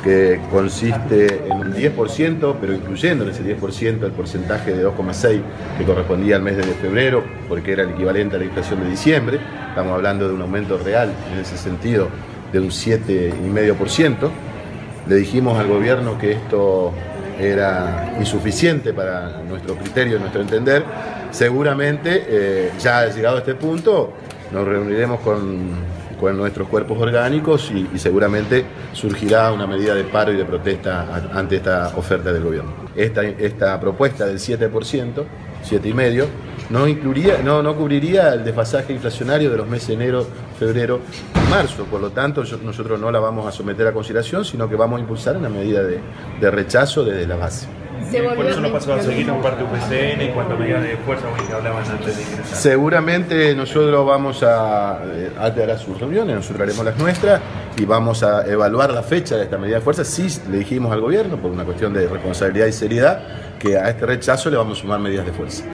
que consiste en un 10%, pero incluyendo en ese 10% el porcentaje de 2,6 que correspondía al mes de febrero, porque era el equivalente a la inflación de diciembre. Estamos hablando de un aumento real en ese sentido de un 7,5%. Le dijimos al gobierno que esto era insuficiente para nuestro criterio, nuestro entender. Seguramente, ya llegado a este punto, nos reuniremos con nuestros cuerpos orgánicos y seguramente surgirá una medida de paro y de protesta ante esta oferta del gobierno. Esta propuesta del 7%, 7,5%, no cubriría el desfasaje inflacionario de los meses de enero, febrero y marzo. Por lo tanto, nosotros no la vamos a someter a consideración, sino que vamos a impulsar una medida de rechazo desde la base. Por eso no pasó a seguir un parte UPCN y cuánto medidas de fuerza que hablaban antes de ingresar. Seguramente nosotros vamos a alterar sus reuniones, nosotros haremos las nuestras y vamos a evaluar la fecha de esta medida de fuerza. Sí le dijimos al gobierno, por una cuestión de responsabilidad y seriedad, que a este rechazo le vamos a sumar medidas de fuerza.